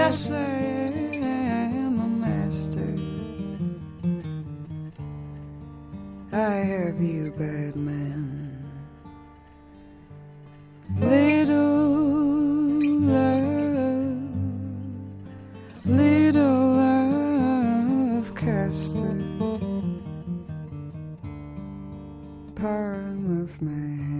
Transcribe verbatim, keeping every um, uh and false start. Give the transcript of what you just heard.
Yes, I am a master. I have you, bad man. Little love, little love casted palm of my hand.